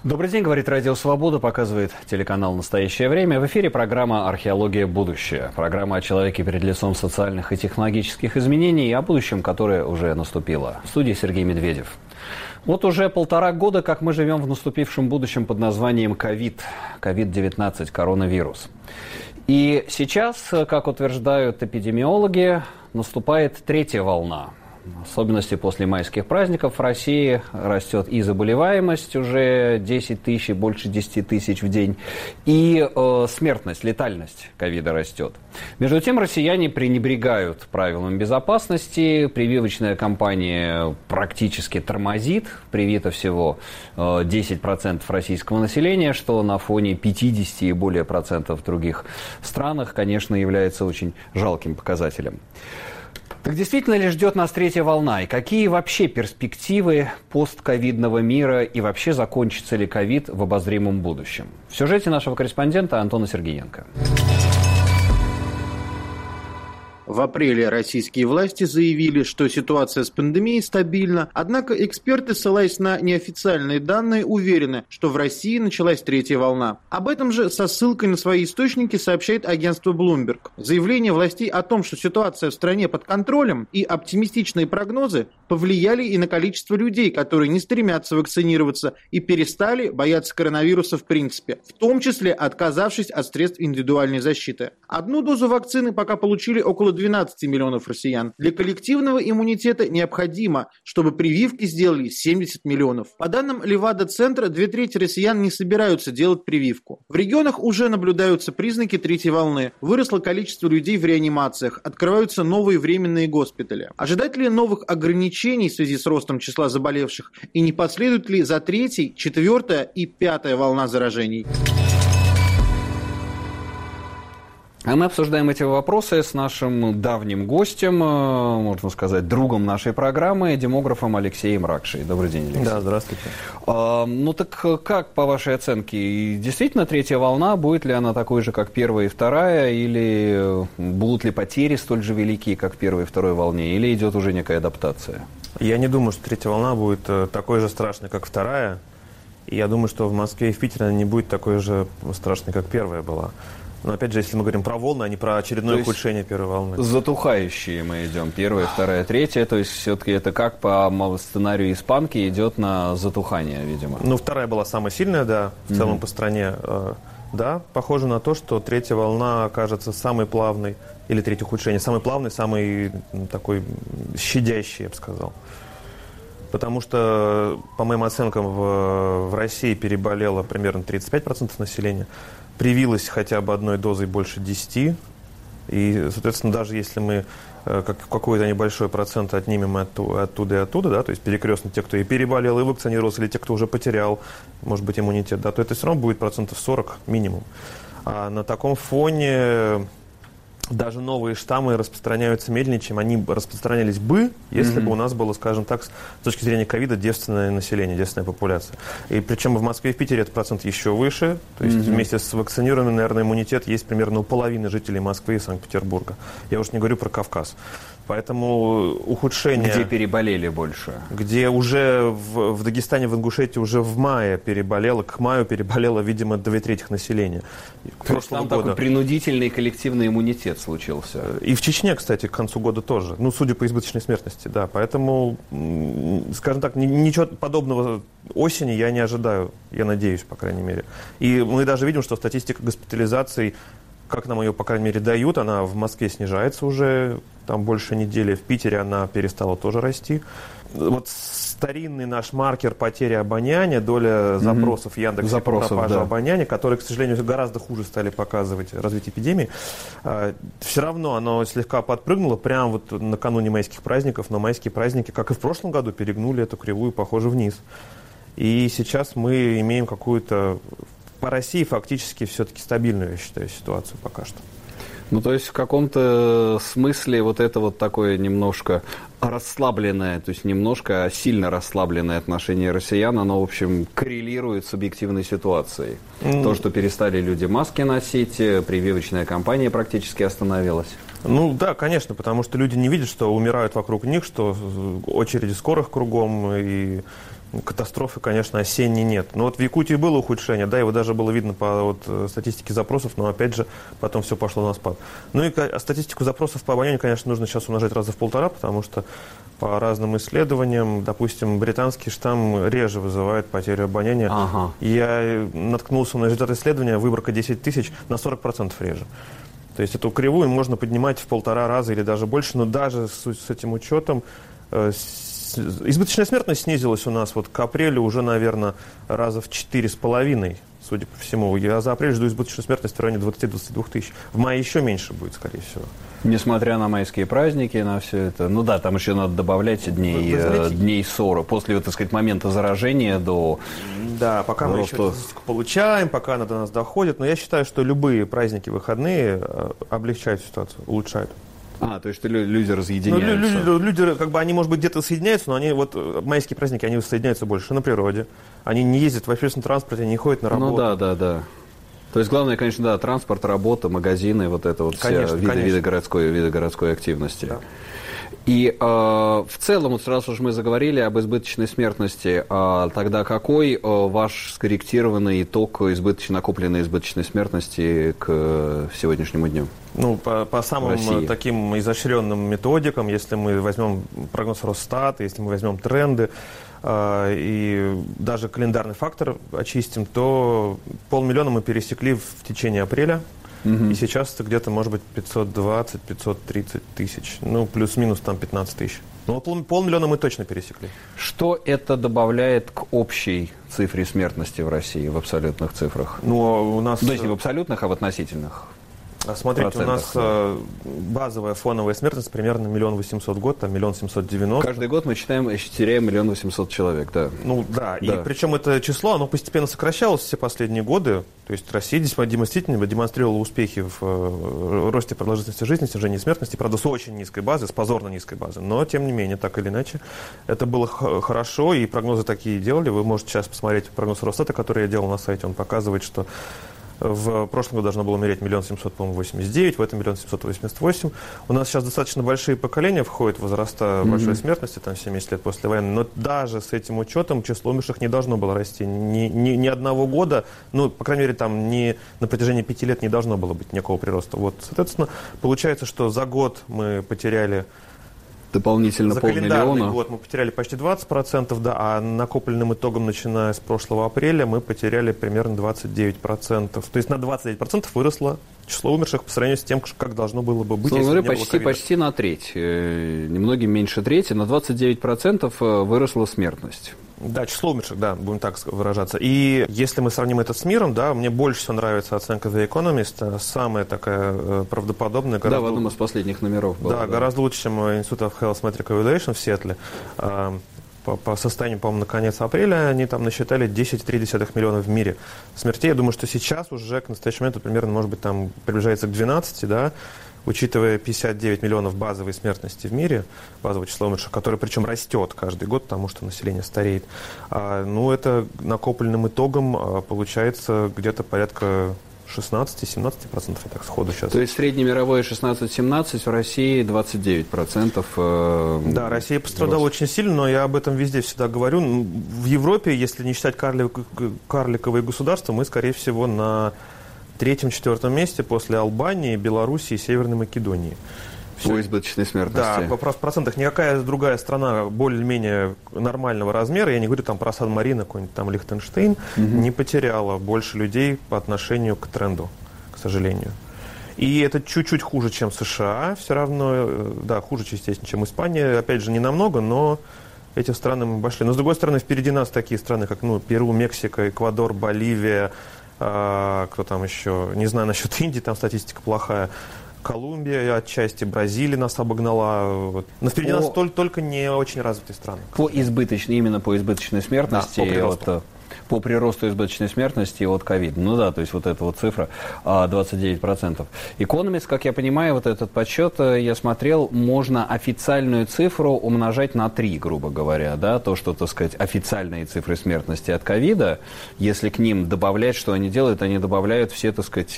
Добрый день, говорит Радио Свобода, показывает телеканал «Настоящее время». В эфире программа «Археология. Будущее». Программа о человеке перед лицом социальных и технологических изменений и о будущем, которое уже наступило. В студии Сергей Медведев. Вот уже 1,5 года, как мы живем в наступившем будущем под названием COVID-19, коронавирус. И сейчас, как утверждают эпидемиологи, наступает 3-я волна. В особенности после майских праздников в России растет и заболеваемость, уже 10 тысяч, больше 10 тысяч в день, и смертность, летальность ковида растет. Между тем, россияне пренебрегают правилам безопасности, прививочная кампания практически тормозит, привито всего 10% российского населения, что на фоне 50 и более процентов в других странах, конечно, является очень жалким показателем. Так действительно ли ждет нас 3-я волна? И какие вообще перспективы постковидного мира? И вообще закончится ли ковид в обозримом будущем? В сюжете нашего корреспондента Антона Сергеенко. В апреле российские власти заявили, что ситуация с пандемией стабильна, однако эксперты, ссылаясь на неофициальные данные, уверены, что в России началась 3-я волна. Об этом же со ссылкой на свои источники сообщает агентство Bloomberg. Заявление властей о том, что ситуация в стране под контролем и оптимистичные прогнозы повлияли и на количество людей, которые не стремятся вакцинироваться и перестали бояться коронавируса в принципе, в том числе отказавшись от средств индивидуальной защиты. Одну дозу вакцины пока получили около 12 миллионов россиян. Для коллективного иммунитета необходимо, чтобы прививки сделали 70 миллионов. По данным Левада-центра, 2/3 россиян не собираются делать прививку. В регионах уже наблюдаются признаки 3-й волны. Выросло количество людей в реанимациях, открываются новые временные госпитали. Ожидать ли новых ограничений в связи с ростом числа заболевших? И не последует ли за 3-й, 4-я и 5-я волна заражений? А мы обсуждаем эти вопросы с нашим давним гостем, можно сказать, другом нашей программы, демографом Алексеем Ракшей. Добрый день, Алексей. Да, здравствуйте. Ну так как, по вашей оценке, действительно 3-я волна, будет ли она такой же, как 1-я и 2-я, или будут ли потери столь же великие, как в 1-й и 2-й волне, или идет уже некая адаптация? Я не думаю, что 3-я волна будет такой же страшной, как 2-я. И я думаю, что в Москве и в Питере она не будет такой же страшной, как 1-я была. Но опять же, если мы говорим про волны, а не про очередное ухудшение 1-й волны. Затухающие мы идем. 1-я, 2-я, 3-я. То есть все-таки это как по сценарию испанки идет на затухание, видимо. Ну, 2-я была самая сильная, да, в целом по стране. Да, похоже на то, что 3-я волна окажется самой плавной, или 3-е ухудшение, самой плавной, самой такой щадящей, я бы сказал. Потому что, по моим оценкам, в России переболело примерно 35% населения. Привилось хотя бы одной дозой больше 10. И, соответственно, даже если мы какой-то небольшой процент отнимем оттуда и оттуда, да, то есть перекрестно те, кто и переболел, и вакцинировался, или те, кто уже потерял, может быть, иммунитет, да, то это все равно будет 40% минимум. А на таком фоне даже новые штаммы распространяются медленнее, чем они распространялись бы, если бы у нас было, скажем так, с точки зрения ковида, девственное население, девственная популяция. И причем в Москве и в Питере этот процент еще выше. То есть вместе с вакцинированными, наверное, иммунитет есть примерно у половины жителей Москвы и Санкт-Петербурга. Я уж не говорю про Кавказ. Поэтому ухудшение... Где переболели больше? Где уже в Дагестане, в Ингушетии уже в мае переболело, к маю переболело, видимо, 2/3 населения. Там такой принудительный коллективный иммунитет случился. И в Чечне, кстати, к концу года тоже. Ну, судя по избыточной смертности, да. Поэтому, скажем так, ничего подобного осени я не ожидаю. Я надеюсь, по крайней мере. И мы даже видим, что статистика госпитализаций, как нам ее, по крайней мере, дают, она в Москве снижается уже там больше недели, в Питере она перестала тоже расти. Вот старинный наш маркер потери обоняния, доля запросов Яндекса по пропаже обоняния, которые, к сожалению, гораздо хуже стали показывать развитие эпидемии, все равно оно слегка подпрыгнуло прямо вот накануне майских праздников, но майские праздники, как и в прошлом году, перегнули эту кривую, похоже, вниз. И сейчас мы имеем какую-то по России фактически все-таки стабильную, я считаю, ситуацию пока что. Ну, то есть в каком-то смысле вот это вот такое немножко расслабленное, то есть немножко сильно расслабленное отношение россиян, оно, в общем, коррелирует с объективной ситуацией. То, что перестали люди маски носить, прививочная кампания практически остановилась. Ну да, конечно, потому что люди не видят, что умирают вокруг них, что очереди скорых кругом, и катастрофы, конечно, осенней нет. Но вот в Якутии было ухудшение, да, его даже было видно по статистике запросов, но опять же потом все пошло на спад. Ну и статистику запросов по обонянию, конечно, нужно сейчас умножать раза в 1,5, потому что по разным исследованиям, допустим, британский штамм реже вызывает потерю обоняния. Ага. Я наткнулся на результат исследования, выборка 10 тысяч на 40% реже. То есть эту кривую можно поднимать в 1,5 раза или даже больше, но даже с этим учетом избыточная смертность снизилась у нас вот к апрелю уже, наверное, раза в 4,5, судя по всему. Я за апрель жду избыточную смертность в районе 20-22 тысяч. В мае еще меньше будет, скорее всего. Несмотря на майские праздники, на все это. Ну да, там еще надо добавлять дней 40. После, так сказать, момента заражения до... Да, пока мы еще статистику получаем, пока она до нас доходит. Но я считаю, что любые праздники, выходные облегчают ситуацию, улучшают. То есть люди разъединяются. Люди, как бы, они, может быть, где-то соединяются, но они, вот, майские праздники, они соединяются больше на природе. Они не ездят в общественном транспорте, они не ходят на работу. Ну да. То есть главное, конечно, да, транспорт, работа, магазины, вот это вот все виды городской активности. Да. И в целом, вот сразу же мы заговорили об избыточной смертности, тогда какой ваш скорректированный итог накопленной избыточной смертности к сегодняшнему дню? Ну, по самым таким изощренным методикам, если мы возьмем прогноз Росстата, если мы возьмем тренды, и даже календарный фактор очистим, то 500 000 мы пересекли в течение апреля. И сейчас это где-то, может быть, 520-530 тысяч. Ну, плюс-минус там 15 тысяч. Ну, 500 000 мы точно пересекли. Что это добавляет к общей цифре смертности в России, в абсолютных цифрах? Ну, у нас... То есть не в абсолютных, а в относительных. Смотрите, у нас базовая фоновая смертность примерно 1 800 000 в год, там 1 790 000. Каждый год мы теряем 1 800 000 человек, да. Ну да, и причем это число, оно постепенно сокращалось все последние годы. То есть Россия действительно демонстрировала успехи в росте продолжительности жизни, снижении смертности, правда, с очень низкой базы, с позорно низкой базы. Но, тем не менее, так или иначе, это было хорошо, и прогнозы такие делали. Вы можете сейчас посмотреть прогноз Росстата, который я делал на сайте, он показывает, что в прошлом году должно было умереть 1 700 089, в этом 1 788. У нас сейчас достаточно большие поколения входят в возраста большой смертности, там 70 лет после войны, но даже с этим учетом число умерших не должно было расти ни одного года, ну, по крайней мере, там на протяжении 5 лет не должно было быть никакого прироста. Вот, соответственно, получается, что за год мы потеряли... Дополнительно за 500 000. календарный год мы потеряли почти 20%, да, а накопленным итогом, начиная с прошлого апреля, мы потеряли примерно 29%. То есть на 29% выросло число умерших по сравнению с тем, как должно было бы быть, если бы не было ковида. Почти на треть, немногим меньше трети, на 29% выросла смертность. Да, число умерших, да, будем так выражаться. И если мы сравним это с миром, да, мне больше всего нравится оценка The Economist, самая такая правдоподобная. Да, в одном из последних номеров была. Да, гораздо лучше, чем Institute of Health Metric Evaluation в Сиэтле. По состоянию, по-моему, на конец апреля они там насчитали 10,3 миллиона в мире смертей. Я думаю, что сейчас уже к настоящему моменту примерно, может быть, там приближается к 12, да, учитывая 59 миллионов базовой смертности в мире, базового числа умерших, которое причем растет каждый год, потому что население стареет. Ну, это накопленным итогом получается где-то порядка 16-17%, я так сходу сейчас. То есть среднемировое 16-17, в России 29%. Да, Россия пострадала очень сильно, но я об этом везде всегда говорю. В Европе, если не считать карликовые государства, мы, скорее всего, на 3-4 месте после Албании, Белоруссии и Северной Македонии. По избыточной смертности. Да, в процентах никакая другая страна более-менее нормального размера, я не говорю там про Сан-Марино, какой-нибудь там Лихтенштейн, не потеряла больше людей по отношению к тренду, к сожалению. И это чуть-чуть хуже, чем США, все равно, да, хуже, естественно, чем Испания, опять же, не намного, но эти страны мы обошли. Но, с другой стороны, впереди нас такие страны, как Перу, Мексика, Эквадор, Боливия, кто там еще, не знаю насчет Индии, там статистика плохая, Колумбия отчасти, Бразилия нас обогнала. Вот. Но впереди нас только не очень развитые страны. Именно по избыточной смертности. Да, По приросту избыточной смертности от ковида. Ну да, то есть вот эта вот цифра 29%. Economist, как я понимаю, вот этот подсчет я смотрел, можно официальную цифру умножать на 3, грубо говоря, да, то, что, так сказать, официальные цифры смертности от ковида, если к ним добавлять, что они делают, они добавляют все, так сказать,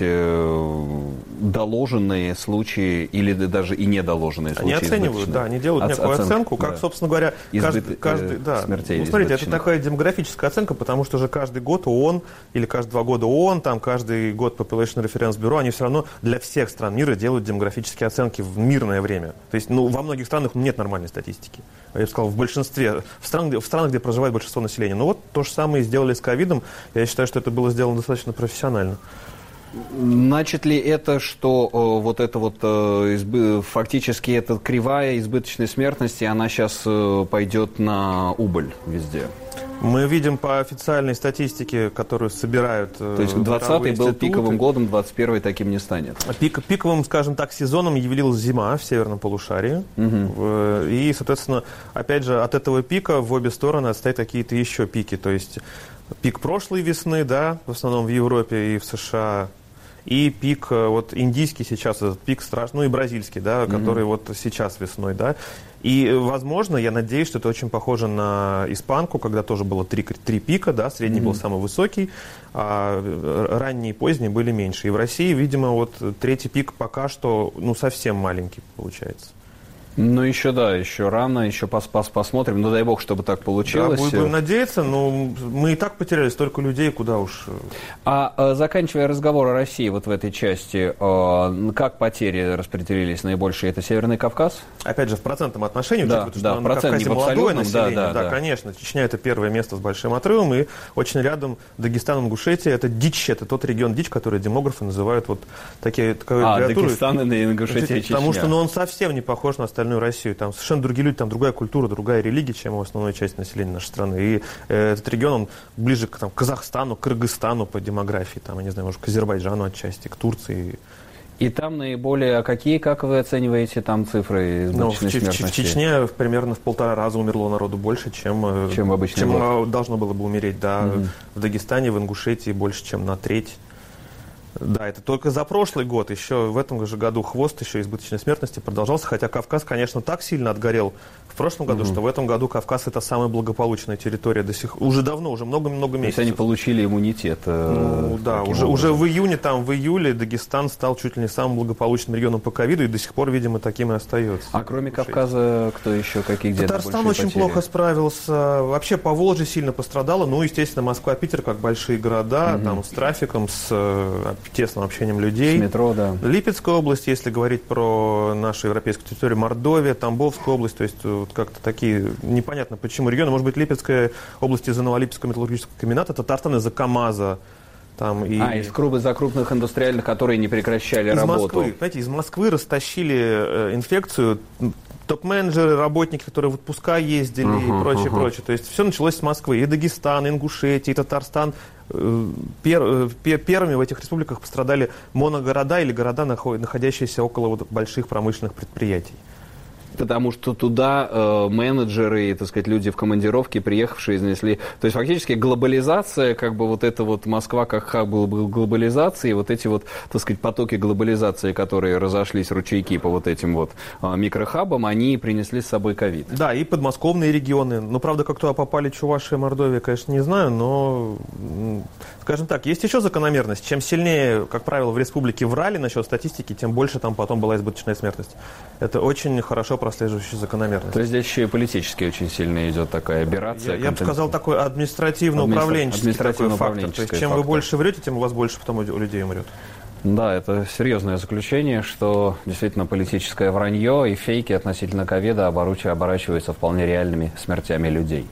доложенные случаи или даже и недоложенные случаи. Они оценивают, да, они делают некую оценку, как, да, собственно говоря, каждый да, смертей. Ну, смотрите, это такая демографическая оценка, потому что же каждый год ООН, или каждые 2 года ООН, там каждый год Population Reference Bureau, они все равно для всех стран мира делают демографические оценки в мирное время. То есть, ну, во многих странах нет нормальной статистики. Я бы сказал, в большинстве, в странах, где проживает большинство населения. Ну вот то же самое сделали с ковидом. Я считаю, что это было сделано достаточно профессионально. Значит ли это, что вот это вот фактически эта кривая избыточной смертности, она сейчас пойдет на убыль везде? Мы видим по официальной статистике, которую собирают. То есть 20-й был пиковым годом, 21-й таким не станет. Пиковым, скажем так, сезоном явилась зима в северном полушарии. Угу. И, соответственно, опять же, от этого пика в обе стороны отстоят какие-то еще пики. То есть пик прошлой весны, да, в основном в Европе и в США, и пик вот индийский сейчас, этот пик страшный, ну и бразильский, да, который вот сейчас весной, да. И, возможно, я надеюсь, что это очень похоже на испанку, когда тоже было 3 пика, да, средний был самый высокий, а ранние и поздние были меньше. И в России, видимо, вот 3-й пик пока что, ну, совсем маленький получается. Ну, еще, да, еще рано, еще посмотрим. Ну, дай бог, чтобы так получилось. Да, будем надеяться, но мы и так потеряли столько людей, куда уж... Заканчивая разговор о России вот в этой части, как потери распределились наибольшие? Это Северный Кавказ? Опять же, в процентном отношении, да, учитывая, да, что на Кавказе молодое население, да, конечно, Чечня — это первое место с большим отрывом, и очень рядом Дагестан, Ингушетия — это дичь, это тот регион дичь, который демографы называют вот такой Дагестан, Ингушетия, Чечня. Потому что он совсем не похож на остальные Россию. Там совершенно другие люди, там другая культура, другая религия, чем у основной части населения нашей страны. И этот регион, он ближе к Казахстану, к Кыргызстану по демографии, там, я не знаю, может, к Азербайджану отчасти, к Турции. И там наиболее, как вы оцениваете там цифры избыточной смертности? В Чечне примерно в 1,5 раза умерло народу больше, чем в обычный год. Должно было бы умереть. Да. В Дагестане, в Ингушетии больше, чем на треть. Да, это только за прошлый год. Еще в этом же году хвост еще избыточной смертности продолжался, хотя Кавказ, конечно, так сильно отгорел в прошлом году, что в этом году Кавказ — это самая благополучная территория уже давно, уже много-много месяцев. То есть они получили иммунитет. Да, уже в июле Дагестан стал чуть ли не самым благополучным регионом по ковиду, и до сих пор, видимо, таким и остается. А кроме Кавказа, кто еще, какие где-то Татарстан очень плохо справился. Вообще Поволжье сильно пострадало. Ну, естественно, Москва, Питер, как большие города, там с трафиком, с тесным общением людей. С метро, да. Липецкая область, если говорить про нашу европейскую территорию, Мордовия, Тамбовская область, то есть вот как-то такие, непонятно почему регионы. Может быть, Липецкая область из-за Новолипецкого металлургического комбината, Татарстан из-за КамАЗа. Там, из крупных индустриальных, которые не прекращали работу. Москвы, понимаете, из Москвы растащили инфекцию топ-менеджеры, работники, которые в отпуска ездили и прочее. То есть все началось с Москвы. И Дагестан, и Ингушетия, и Татарстан. Первыми в этих республиках пострадали моногорода или города, находящиеся около вот больших промышленных предприятий. Потому что туда менеджеры, так сказать, люди в командировке, приехавшие, изнесли. То есть фактически глобализация, как бы вот эта вот Москва как хаб глобализации, вот эти вот, так сказать, потоки глобализации, которые разошлись, ручейки по вот этим вот микрохабам, они принесли с собой ковид. Да, и подмосковные регионы. Ну, правда, как туда попали Чувашия и Мордовия, конечно, не знаю, но, скажем так, есть еще закономерность. Чем сильнее, как правило, в республике врали насчет статистики, тем больше там потом была избыточная смертность. Это очень хорошо прослеживающая закономерность. То есть здесь еще и политически очень сильно идет такая операция. Я бы сказал, такой административно-управленческий такой фактор. То есть чем вы больше врете, тем у вас больше потом у людей умрет. Да, это серьезное заключение, что действительно политическое вранье и фейки относительно ковида оборачиваются вполне реальными смертями людей.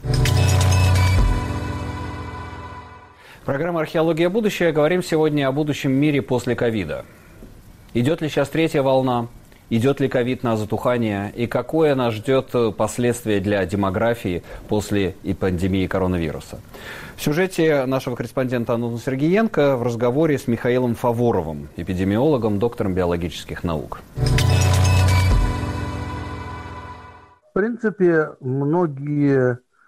Программа «Археология. Будущее». Говорим сегодня о будущем мире после ковида. Идет ли сейчас 3-я волна? Идет ли ковид на затухание? И какое нас ждет последствия для демографии после пандемии коронавируса? В сюжете нашего корреспондента Антона Сергеенко в разговоре с Михаилом Фаворовым, эпидемиологом, доктором биологических наук. В принципе, многие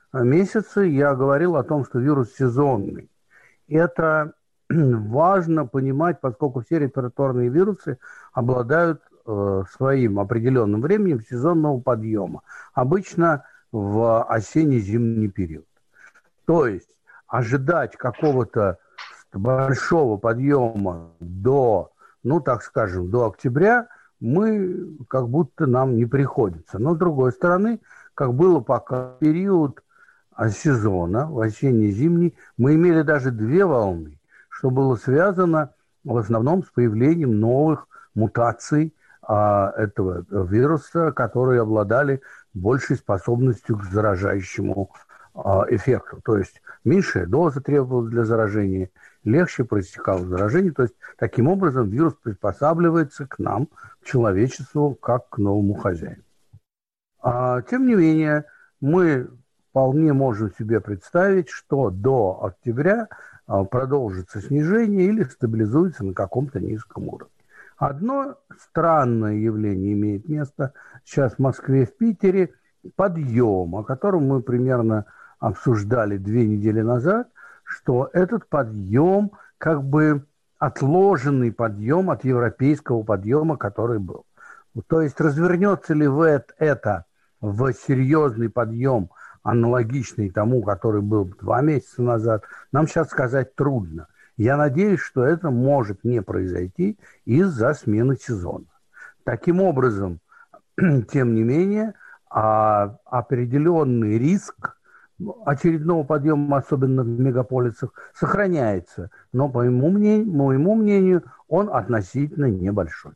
месяце я говорил о том, что вирус сезонный. Это важно понимать, поскольку все респираторные вирусы обладают своим определенным временем сезонного подъема. Обычно в осенне-зимний период. То есть ожидать какого-то большого подъема до, так скажем, до октября как будто нам не приходится. Но, с другой стороны, как было пока период сезона, в осенне-зимний, мы имели даже 2 волны, что было связано в основном с появлением новых мутаций этого вируса, которые обладали большей способностью к заражающему эффекту. То есть меньшая доза требовалась для заражения, легче проистекало заражение. То есть таким образом вирус приспосабливается к нам, к человечеству, как к новому хозяину. Тем не менее, мы вполне можем себе представить, что до октября продолжится снижение или стабилизуется на каком-то низком уровне. Одно странное явление имеет место сейчас в Москве, в Питере, подъем, о котором мы примерно обсуждали 2 недели назад, что этот подъем как бы отложенный подъем от европейского подъема, который был. То есть развернется ли это в серьезный подъем, аналогичный тому, который был 2 месяца назад, нам сейчас сказать трудно. Я надеюсь, что это может не произойти из-за смены сезона. Таким образом, тем не менее, определенный риск очередного подъема, особенно в мегаполисах, сохраняется. Но, по моему мнению, он относительно небольшой.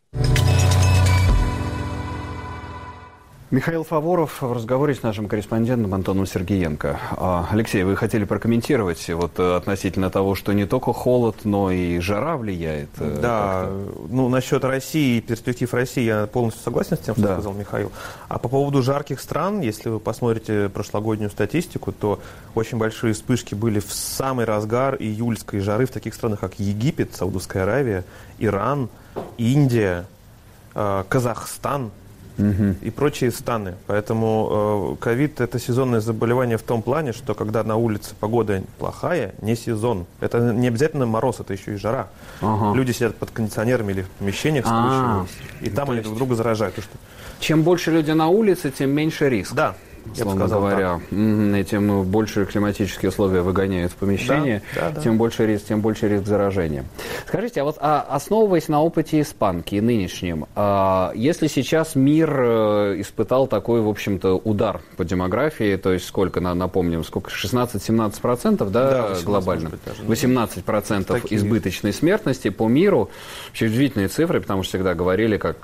Михаил Фаворов в разговоре с нашим корреспондентом Антоном Сергеенко. Алексей, вы хотели прокомментировать относительно того, что не только холод, но и жара влияет? Да, насчет России и перспектив России я полностью согласен с тем, что сказал Михаил. А по поводу жарких стран, если вы посмотрите прошлогоднюю статистику, то очень большие вспышки были в самый разгар июльской жары в таких странах, как Египет, Саудовская Аравия, Иран, Индия, Казахстан и прочие страны. Поэтому ковид – это сезонное заболевание в том плане, что когда на улице погода плохая, не сезон. Это не обязательно мороз, это еще и жара. Люди сидят под кондиционерами или в помещениях скручиваясь, и там они друг друга заражают. Чем больше людей на улице, тем меньше риск. Да. Условно говоря, тем больше климатические условия выгоняют в помещение, тем больше риск заражения. Скажите, основываясь на опыте испанки нынешнем, если сейчас мир испытал такой, в общем-то, удар по демографии, то есть сколько, напомним, 16-17%, да, глобально? 18% избыточной смертности по миру. Вообще удивительные цифры, потому что всегда говорили, как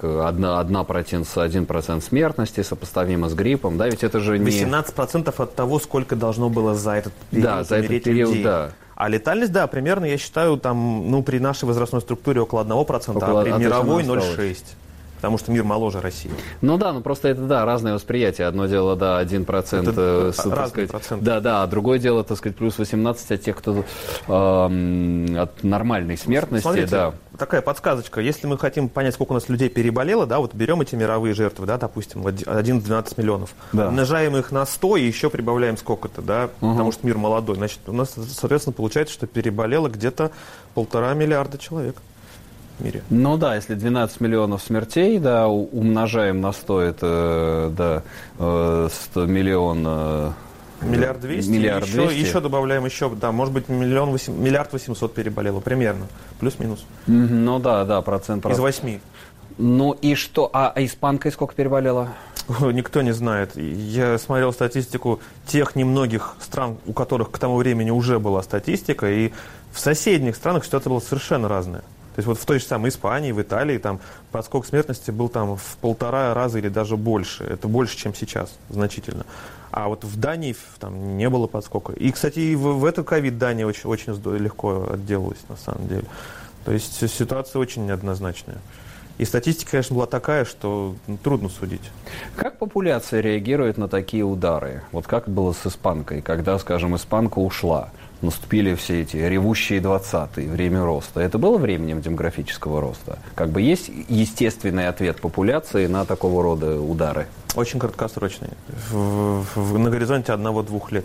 1% смертности сопоставимо с гриппом, да, ведь это же 18% от того, сколько должно было за этот период людей. Да. А летальность, примерно, я считаю, при нашей возрастной структуре около 1%, а при мировой 0,6%. Потому что мир моложе России. Просто это, разное восприятие. Одно дело, 1%. Разные проценты. Да, а другое дело, плюс 18 от тех, кто от нормальной смертности. Смотрите, такая подсказочка. Если мы хотим понять, сколько у нас людей переболело, берем эти мировые жертвы, допустим, 11-12 миллионов. Да. Умножаем их на 100 и еще прибавляем сколько-то, потому что мир молодой. Значит, у нас, соответственно, получается, что переболело где-то 1,5 миллиарда человек. Мире. Если 12 миллионов смертей, умножаем на 100, это 100 миллион... Миллиард 200, еще добавляем может быть, 1 миллиард 800 переболело, примерно, плюс-минус. Процент. Из 8. И что, а испанкой сколько переболело? Никто не знает. Я смотрел статистику тех немногих стран, у которых к тому времени уже была статистика, и в соседних странах ситуация была совершенно разная. То есть в той же самой Испании, в Италии подскок смертности был в 1,5 раза или даже больше. Это больше, чем сейчас, значительно. А в Дании не было подскока. И, кстати, в этот ковид Дания очень легко отделалась, на самом деле. То есть ситуация очень неоднозначная. И статистика, конечно, была такая, что трудно судить. Как популяция реагирует на такие удары? Как было с испанкой, когда, скажем, испанка ушла? Наступили все эти ревущие 20-е, время роста. Это было временем демографического роста? Есть естественный ответ популяции на такого рода удары? Очень краткосрочный. На горизонте 1-2 лет.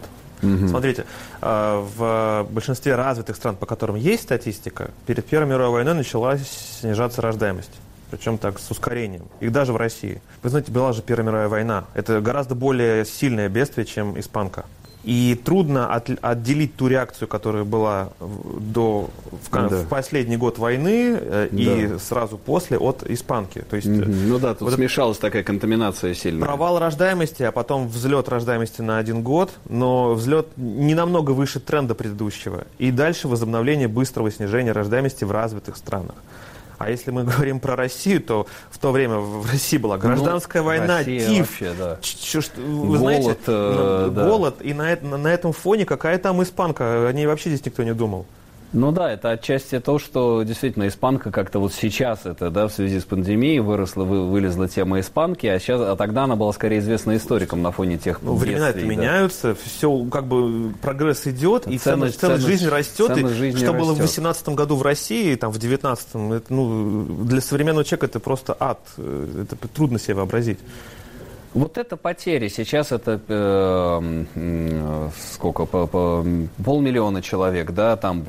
Смотрите, в большинстве развитых стран, по которым есть статистика, перед Первой мировой войной началась снижаться рождаемость. Причем так с ускорением. И даже в России. Вы знаете, была же Первая мировая война. Это гораздо более сильное бедствие, чем испанка. И трудно отделить ту реакцию, которая была в последний год войны и сразу после от испанки. То есть, ну да, тут вот смешалась такая контаминация сильная. Провал рождаемости, а потом взлет рождаемости на 1 год, но взлет не намного выше тренда предыдущего. И дальше возобновление быстрого снижения рождаемости в развитых странах. А если мы говорим про Россию, то в то время в России была гражданская война, Россия ТИФ, вообще, да. Вы голод, знаете, голод, и на этом фоне какая там испанка, о ней вообще здесь никто не думал. Ну да, это отчасти то, что действительно испанка как-то вот сейчас это, да, в связи с пандемией вылезла тема испанки, а тогда она была скорее известна историкам на фоне тех бедствий. Времена-то меняются, все как бы прогресс идет, и ценность жизни растет. Что было в 2018 году в России, там в 2019, для современного человека это просто ад, это трудно себе вообразить. Вот это потери. Сейчас это сколько? 500 000 человек, да, там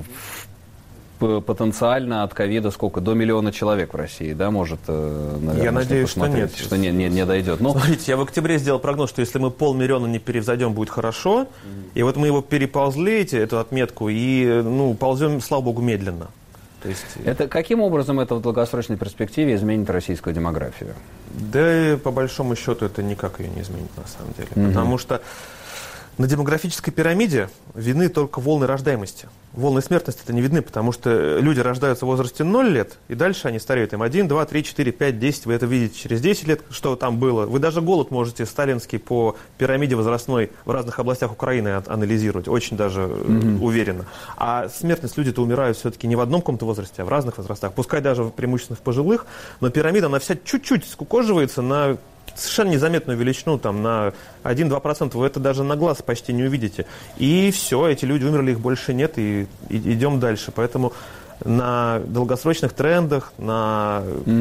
потенциально от ковида сколько? До 1 миллиона человек в России, да, может, наверное, я надеюсь, что нет. Что не дойдет. Но... Смотрите, я в октябре сделал прогноз, что если мы 500 000 не перевзойдем, будет хорошо. И вот мы его переползли, эту отметку, и ползем, слава богу, медленно. То есть... Это каким образом это в долгосрочной перспективе изменит российскую демографию? Да, по большому счету, это никак ее не изменит, на самом деле. Потому что на демографической пирамиде видны только волны рождаемости. Волны смертности это не видны, потому что люди рождаются в возрасте 0 лет, и дальше они стареют. Им 1, 2, 3, 4, 5, 10. Вы это видите через 10 лет, что там было. Вы даже голод можете сталинский по пирамиде возрастной в разных областях Украины анализировать. Очень даже уверенно. А смертность, люди-то умирают все-таки не в одном каком-то возрасте, а в разных возрастах. Пускай даже преимущественно в пожилых, но пирамида, она вся чуть-чуть скукоживается на совершенно незаметную величину, там, на 1-2%, вы это даже на глаз почти не увидите. И все, эти люди умерли, их больше нет, и идем дальше. Поэтому на долгосрочных трендах, на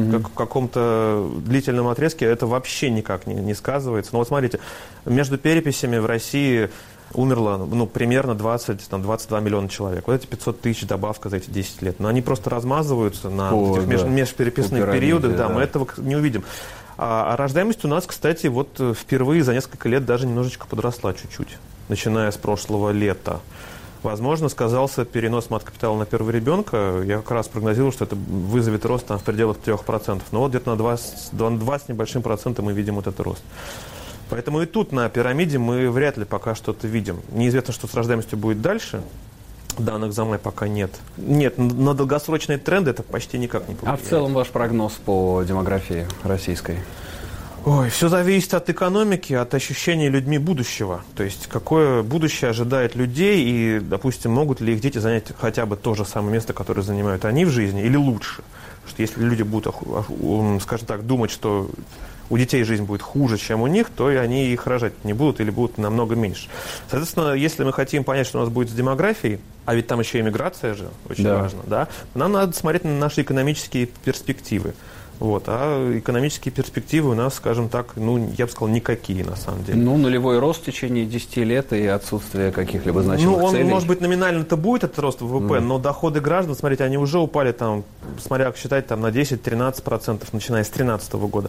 каком-то длительном отрезке это вообще никак не сказывается. Но вот смотрите, между переписями в России умерло примерно 22 миллиона человек. Вот эти 500 000 добавка за эти 10 лет. Но они просто размазываются на межпереписных периодах, да, мы этого не увидим. А рождаемость у нас, кстати, вот впервые за несколько лет даже немножечко подросла чуть-чуть, начиная с прошлого лета. Возможно, сказался перенос мат-капитала на первого ребенка. Я как раз прогнозировал, что это вызовет рост там в пределах 3%. Но вот где-то на 2 с небольшим процентом мы видим вот этот рост. Поэтому и тут на пирамиде мы вряд ли пока что-то видим. Неизвестно, что с рождаемостью будет дальше. Данных за май пока нет. Нет, на долгосрочные тренды это почти никак не повлияет. А в целом ваш прогноз по демографии российской? Ой, все зависит от экономики, от ощущения людьми будущего. То есть, какое будущее ожидает людей, и, допустим, могут ли их дети занять хотя бы то же самое место, которое занимают они в жизни, или лучше. Потому что если люди будут, скажем так, думать, что у детей жизнь будет хуже, чем у них, то и они их рожать не будут или будут намного меньше. Соответственно, если мы хотим понять, что у нас будет с демографией, а ведь там еще и миграция же очень важна, да, нам надо смотреть на наши экономические перспективы. Вот. А экономические перспективы у нас, скажем так, я бы сказал, никакие на самом деле. Нулевой рост в течение 10 лет и отсутствие каких-либо значимых целей. Может быть, номинально-то будет этот рост ВВП, но доходы граждан, смотрите, они уже упали там, смотря как считать, там на 10-13%, начиная с 2013 года.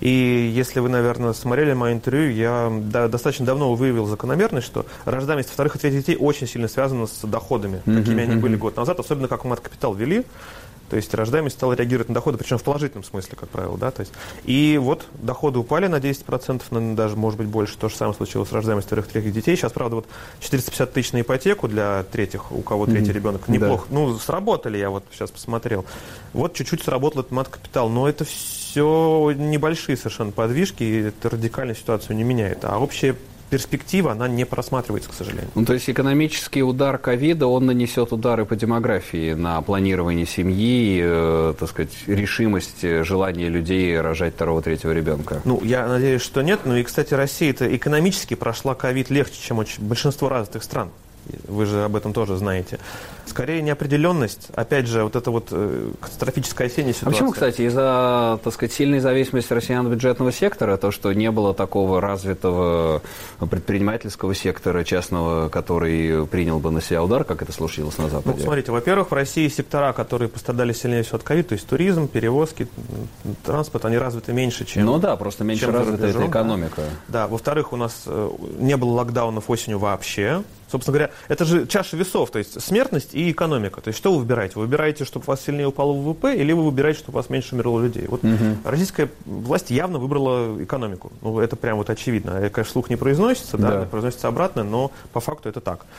И если вы, наверное, смотрели мое интервью, я достаточно давно выявил закономерность, что рождаемость вторых и третьих детей очень сильно связана с доходами, какими они были год назад, особенно как мат-капитал ввели. То есть рождаемость стала реагировать на доходы, причем в положительном смысле, как правило. Да? То есть, и вот доходы упали на 10%, даже, может быть, больше. То же самое случилось с рождаемостью вторых-третьих детей. Сейчас, правда, вот 450 000 на ипотеку для третьих, у кого третий ребенок. Неплохо. Да. Сработали, я вот сейчас посмотрел. Вот чуть-чуть сработал этот мат-капитал. Но это все небольшие совершенно подвижки, и это радикально ситуацию не меняет. А общая перспектива, она не просматривается, к сожалению. То есть экономический удар ковида, он нанесет удары по демографии на планирование семьи, так сказать, решимость, желание людей рожать второго, третьего ребенка? Я надеюсь, что нет. И, кстати, Россия-то экономически прошла ковид легче, чем большинство развитых стран. Вы же об этом тоже знаете. Скорее неопределенность, опять же, вот эта вот катастрофическая осенняя ситуация. А почему, кстати, из-за, так сказать, сильной зависимости россиян от бюджетного сектора, то, что не было такого развитого предпринимательского сектора частного, который принял бы на себя удар, как это случилось на Западе? Ну, смотрите, во-первых, в России сектора, которые пострадали сильнее всего от ковида, то есть туризм, перевозки, транспорт, они развиты меньше, чем... Ну да, просто меньше развита эта экономика. Да, во-вторых, у нас не было локдаунов осенью вообще. Собственно говоря, это же чаша весов, то есть смертность и экономика. То есть что вы выбираете? Вы выбираете, чтобы у вас сильнее упало ВВП, или вы выбираете, чтобы у вас меньше умерло людей? Вот российская власть явно выбрала экономику. Ну, это прям вот очевидно. Это, конечно, вслух не произносится, да, произносится обратно, но по факту это так.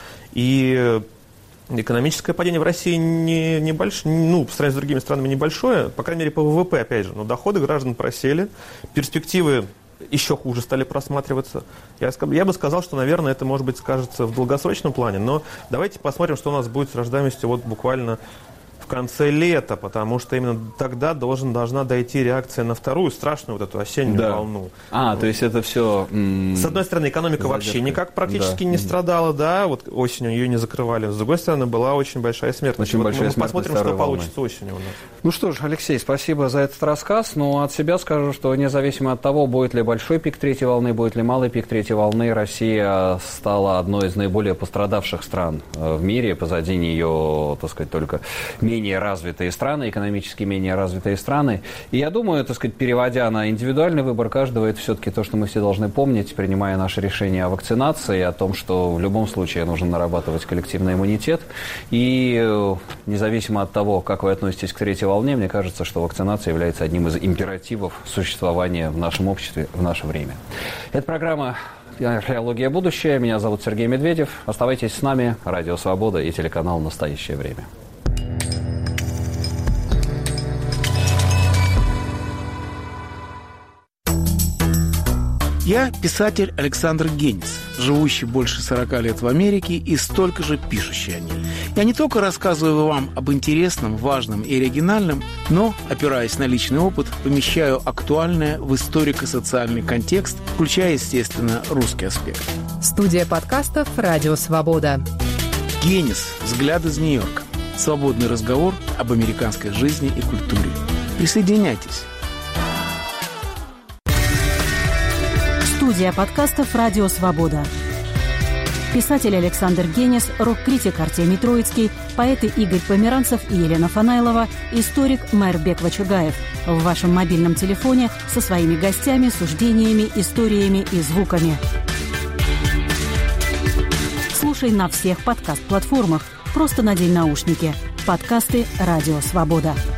И экономическое падение в России небольшое, ну, по сравнению с другими странами небольшое, по крайней мере, по ВВП, опять же. Но доходы граждан просели, перспективы еще хуже стали просматриваться. Я бы сказал, что, наверное, это, может быть, скажется в долгосрочном плане, но давайте посмотрим, что у нас будет с рождаемостью вот буквально в конце лета, потому что именно тогда должна дойти реакция на вторую страшную вот эту осеннюю волну. То есть это все... С одной стороны, экономика вообще никак практически не страдала, да, вот осенью ее не закрывали. С другой стороны, была очень большая смертность. Очень большая смертность. Посмотрим, что получится осенью у нас. Ну что ж, Алексей, спасибо за этот рассказ. Но от себя скажу, что независимо от того, будет ли большой пик третьей волны, будет ли малый пик третьей волны, Россия стала одной из наиболее пострадавших стран в мире. Позади нее, так сказать, только менее развитые страны, экономически менее развитые страны. И я думаю, так сказать, переводя на индивидуальный выбор каждого, это все-таки то, что мы все должны помнить, принимая наше решение о вакцинации, о том, что в любом случае нужно нарабатывать коллективный иммунитет. И независимо от того, как вы относитесь к третьей волне, мне кажется, что вакцинация является одним из императивов существования в нашем обществе в наше время. Это программа «Археология. Будущее». Меня зовут Сергей Медведев. Оставайтесь с нами. Радио «Свобода» и телеканал «Настоящее время». Я писатель Александр Генис, живущий больше 40 лет в Америке и столько же пишущий о ней. Я не только рассказываю вам об интересном, важном и оригинальном, но, опираясь на личный опыт, помещаю актуальное в историко-социальный контекст, включая, естественно, русский аспект. Студия подкастов «Радио Свобода». Генис. Взгляд из Нью-Йорка. Свободный разговор об американской жизни и культуре. Присоединяйтесь. Студия подкастов «Радио Свобода». Писатель Александр Генис, рок-критик Артемий Троицкий, поэты Игорь Померанцев и Елена Фанаилова, историк Майрбек Вачугаев в вашем мобильном телефоне со своими гостями, суждениями, историями и звуками. Слушай на всех подкаст-платформах. Просто надень наушники. Подкасты «Радио Свобода».